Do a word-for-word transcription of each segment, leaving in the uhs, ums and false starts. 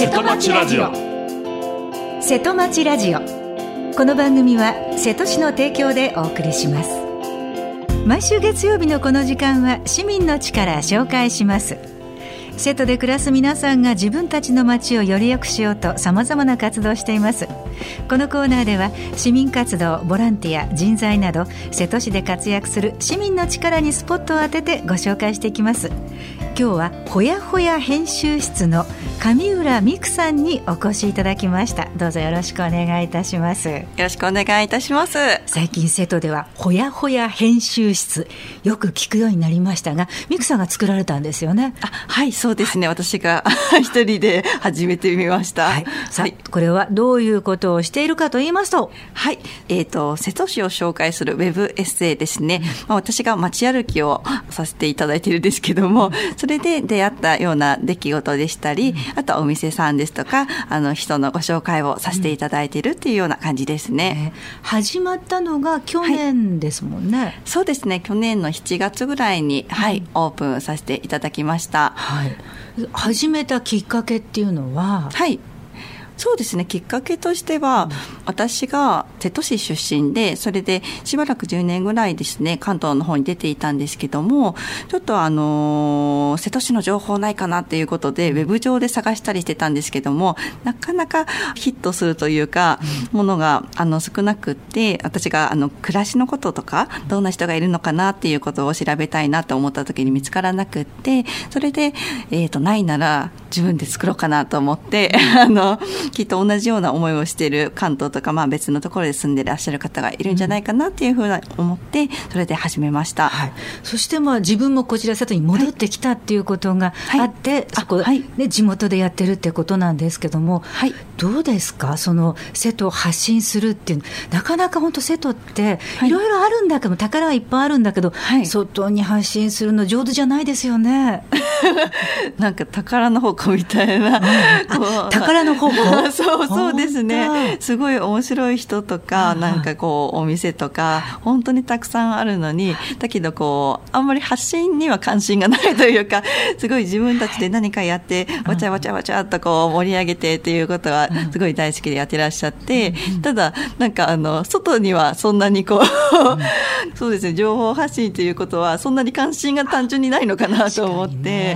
瀬戸町ラジオ。瀬戸町ラジオ、この番組は瀬戸市の提供でお送りします。毎週月曜日のこの時間は市民の力紹介します。瀬戸で暮らす皆さんが自分たちの街をより良くしようと様々な活動をしています。このコーナーでは市民活動、ボランティア、人材など瀬戸市で活躍する市民の力にスポットを当ててご紹介していきます。今日はほやほや編集室の上浦美久さんにお越しいただきました。どうぞよろしくお願いいたします。よろしくお願いいたします。 最近瀬戸ではほやほや編集室よく聞くようになりましたが、美久さんが作られたんですよね。 あ、はいそうですね、はい、私が一人で始めてみました、 はい、さあ、はい、これはどういうことをしているかと言いますと、 はい、えーと、瀬戸市を紹介するウェブエッセイですね、まあ、私が街歩きをさせていただいているんですけども、それで出会ったような出来事でしたり、あとはお店さんですとか、あの人のご紹介をさせていただいているっていうような感じですね、 えー、始まったのが去年ですもんね、 はい、そうですね、去年のしちがつぐらいに、はい、オープンさせていただきました、 はい、始めたきっかけっていうのは、 はい、そうですね、きっかけとしては、うん、私が瀬戸市出身で、それでしばらくじゅうねんぐらいですね、関東の方に出ていたんですけども、ちょっとあの瀬戸市の情報ないかなっていうことでウェブ上で探したりしてたんですけども、なかなかヒットするというか、うん、ものがあの少なくって、私があの暮らしのこととかどんな人がいるのかなっていうことを調べたいなと思った時に見つからなくって、それで、えーと、ないなら自分で作ろうかなと思ってあのきっと同じような思いをしている関東とか、まあ、別のところで住んでいらっしゃる方がいるんじゃないかなっていうふうに思って、それで始めました、 はい、そしてまあ自分もこちら瀬戸に戻ってきたっていうことがあって、はい、そこ、はいね、地元でやってるってことなんですけども、はい、どうですか、その瀬戸を発信するっていう、なかなか本当瀬戸っていろいろあるんだけど、はい、宝はいっぱいあるんだけど、はい、外に発信するの上手じゃないですよねなんか宝の宝庫みたいな、 うん、宝の宝庫そうそうですね、すごい面白い人とか、なんかこうお店とか本当にたくさんあるのに、だけどこうあんまり発信には関心がないというか、すごい自分たちで何かやってわちゃわちゃわちゃっとこう盛り上げてっていうことはすごい大好きでやってらっしゃって、ただなんかあの外にはそんなにこうそうですね、情報発信ということはそんなに関心が単純にないのかなと思って、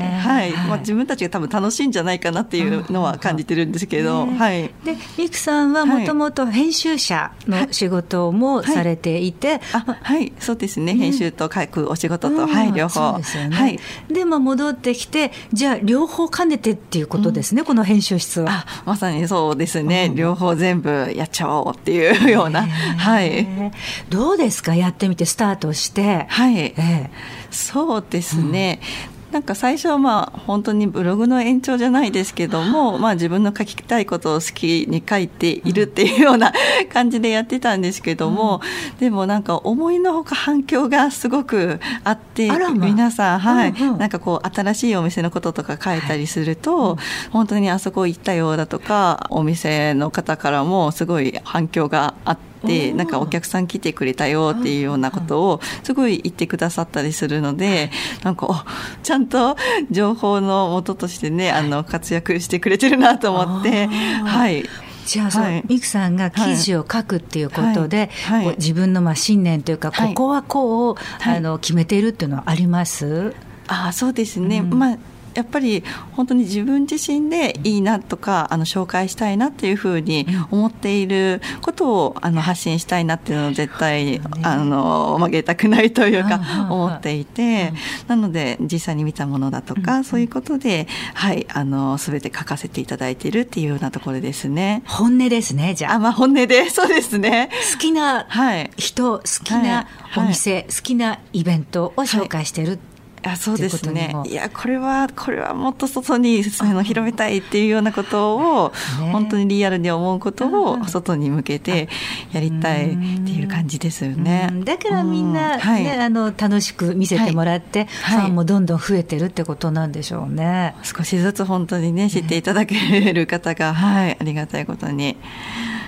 はい、まあ、自分たちが多分楽しいんじゃないかなっていうのは感じてるんですけど、はい、 で美久さんはもともと編集者の仕事もされていて、はい、 あ、はい、そうですね、編集と書くお仕事と、はい、両方、 そうですよね、 はい、 で、まあ、戻ってきて、じゃあ両方兼ねてっていうことですね、うん、この編集室は。 あ、まさにそうですね、うん、両方全部やっちゃおうっていうような、はい、 どうですか、やってみてスタートして。 はい、えー、そうですね、うん、なんか最初はまあ本当にブログの延長じゃないですけども、まあ、自分の書きたいことを好きに書いているっていうような感じでやってたんですけども、うん、でもなんか思いのほか反響がすごくあって、ま、皆さん、はい、うんうん、なんかこう新しいお店のこととか書いたりすると、はい、本当にあそこ行ったようだとか、お店の方からもすごい反響があって、でなんかお客さん来てくれたよっていうようなことをすごい言ってくださったりするので、なんかちゃんと情報の元としてね、あの活躍してくれてるなと思って、はい。 じゃあ、はい、美久さんが記事を書くっていうことで、はいはい、自分のまあ信念というか、ここはこう、はい、あの決めているっていうのはあります？ あ、そうですね、うん、まあやっぱり本当に自分自身でいいなとか、あの紹介したいなっていうふうに思っていることをあの発信したいなっていうのを絶対あの曲げたくないというか思っていて、なので実際に見たものだとか、そういうことで、はい、あの全て書かせていただいているっていうようなところですね。 本音ですね。じゃあ、 あ、まあ、本音で、そうですね。 好きな人、はい、好きなお店、はいはい、好きなイベントを紹介してる、はい、 あ、そうですね。いや、これはこれはもっと外にあの広めたいっていうようなことを、ね、本当にリアルに思うことを外に向けてやりたいっていう感じですよね。 だからみんな、ね、はい、あの楽しく見せてもらって、はい、ファンもどんどん増えてるってことなんでしょうね、はい、 少しずつ本当にね知っていただける方が、はい、ありがたいことに。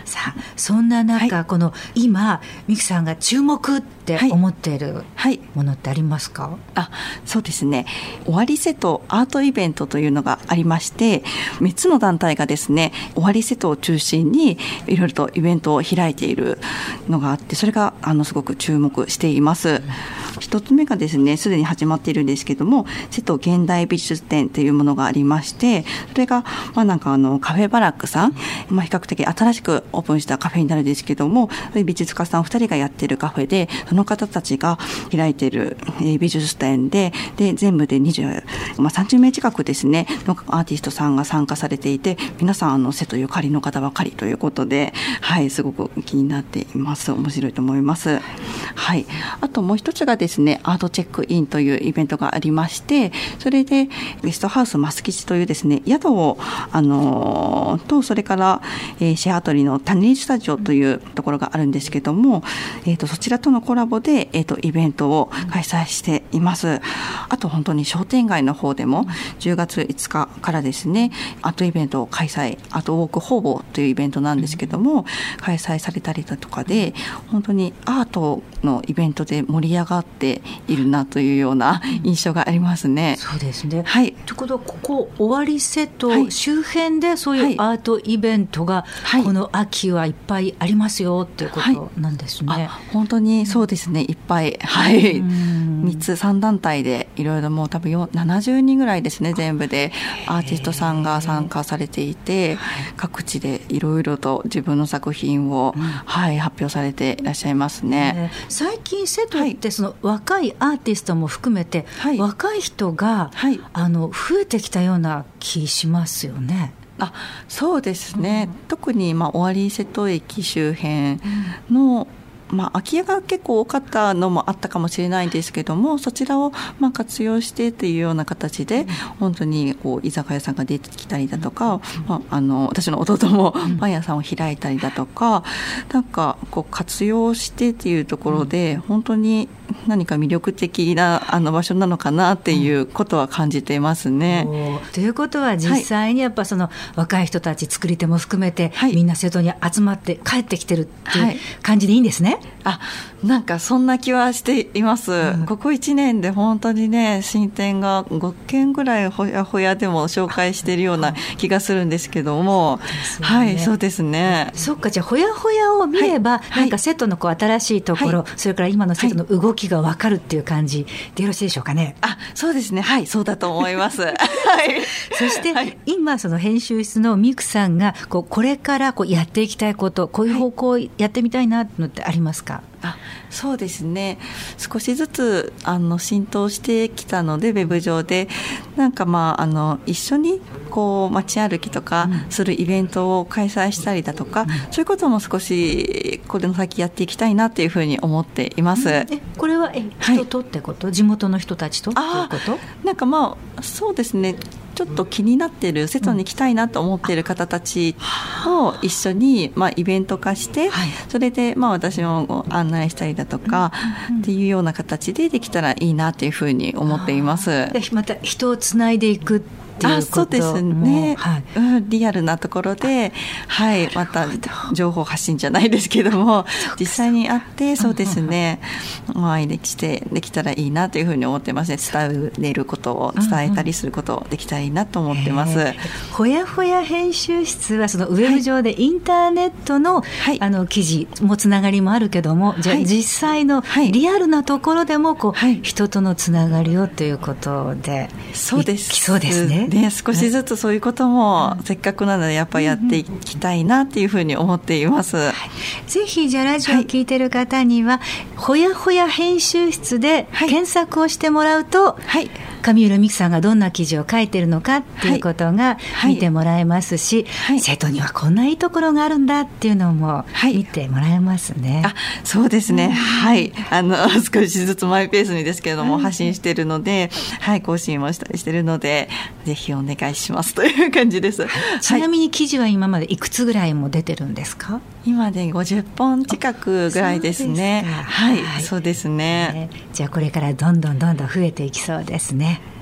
さあそんな中、はい、この今美樹さんが注目って思っているものってありますか？ はいはい、あそうですね、終わり瀬戸アートイベントというのがありまして、みっつの団体がですね終わり瀬戸を中心にいろいろとイベントを開いているのがあって、それがあのすごく注目しています。一つ目がですねすでに始まっているんですけども、瀬戸現代美術展というものがありまして、それがまあなんかあのカフェバラックさん、まあ、比較的新しくオープンしたカフェになるんですけども、美術家さんふたりがやっているカフェで、その方たちが開いている美術展で、で全部でにじゅう、まあ、さんじゅうめい近くですねのアーティストさんが参加されていて、皆さんあの瀬戸ゆかりの方ばかりということで、はい、すごく気になっています。面白いと思います。はい、あともう一つがですねアートチェックインというイベントがありまして、それでゲストハウスマス吉というですね宿をあのと、それから、えー、シェアアトリの種スタジオというところがあるんですけども、えー、とそちらとのコラボで、えー、とイベントを開催しています。あと本当に商店街の方でもじゅうがついつかからですねアートイベントを開催、アートウォークホボというイベントなんですけども、開催されたりだとかで、本当にアートのイベントで盛り上がっているなというような印象がありますね。 そうですね、 はい、 ということはここ終わり瀬戸周辺でそういうアートイベントがこの秋はいっぱいありますよっていうことなんですね。はい、 本当にそうですね、いっぱい、はい、みっつさん団体でいろいろもう多分ななじゅうにんぐらいですね、全部でアーティストさんが参加されていて、各地でいろいろと自分の作品を、うんはい、発表されていらっしゃいますね。 最近瀬戸ってその若いアーティストも含めて、はい、若い人が、はい、あの増えてきたような気しますよね。 あそうですね、うん、特にまあ尾張瀬戸駅周辺の、うんまあ、空き家が結構多かったのもあったかもしれないんですけども、そちらをまあ活用してというような形で、うん、本当にこう居酒屋さんが出てきたりだとか、うんまあ、あの私の弟もパン屋さんを開いたりだとか、うん、なんかこう活用してっていうところで、うん、本当に何か魅力的なあの場所なのかなっていうことは感じていますね。 うん、ということは実際にやっぱその若い人たち作り手も含めて、はい、みんな瀬戸に集まって帰ってきてるっていう感じでいいんですね。はい、 あなんかそんな気はしています。うん、ここいちねんで本当にね新店がごけんぐらいほやほやでも紹介しているような気がするんですけども、ね、はいそうですね。 そっか、じゃあほやほやを見れば、はい、なんか瀬戸のこう新しいところ、はい、それから今の瀬戸の動きが分かるっていう感じでよろしいでしょうかね。 あそうですね、はいそうだと思います。はい、 そして、はい、今その編集室のミクさんがこうこれからこうやっていきたいこと、こういう方向をやってみたいなのってありますか？ あそうですね、少しずつあの浸透してきたのでウェブ上でなんかまああの一緒にこう街歩きとかするイベントを開催したりだとか、うん、そういうことも少しこれの先やっていきたいなというふうに思っています。うん、えこれはえ人とってこと、はい、地元の人たちとっていうこと？ なんかまあそうですね、ちょっと気になっている瀬戸に来たいなと思っている方たちを一緒にまあイベント化して、はい、それでまあ私も案内したりだとかっていうような形でできたらいいなというふうに思っています。 でまた人をつないでいくあそうですね、はいうん、リアルなところで、はい、また情報発信じゃないですけども実際に会ってそうですね、お会いできてできたらいいなというふうに思ってますね。伝えることを伝えたりすることをできたらいいなと思ってます。うんうん、 ほやほや編集室はそのウェブ上でインターネットの、はい、あの記事もつながりもあるけども、はい、じゃあ実際のリアルなところでもこう、はい、人とのつながりをということでそうです。 そうですね。 ね、少しずつそういうこともせっかくなのでやっぱりやっていきたいなっていうふうに思っています。はい、 ぜひじゃあラジオを聞いている方には、はい、ほやほや編集室で検索をしてもらうと、はい、上浦美樹さんがどんな記事を書いているのかっていうことが見てもらえますし、はいはい、瀬戸にはこんないいところがあるんだっていうのも見てもらえますね。 はい、あそうですね、うん、はいあの少しずつマイペースにですけれども発信しているので、はい、更新もしたりしているのでぜひお願いしますという感じです。 ちなみに記事は今までいくつぐらいも出てるんですか？ 今でごじゅっぽん近くぐらいですね。はい、はい、そうですね。 じゃあこれからどんどんどんどん増えていきそうですね。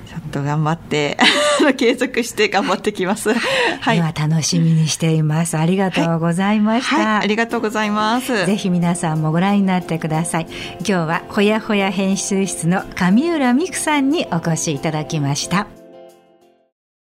ちょっと頑張って継続して頑張ってきます。 はい、では楽しみにしています。ありがとうございました。 はいはい、ありがとうございます。 ぜひ皆さんもご覧になってください。今日はほやほや編集室の上浦美久さんにお越しいただきました。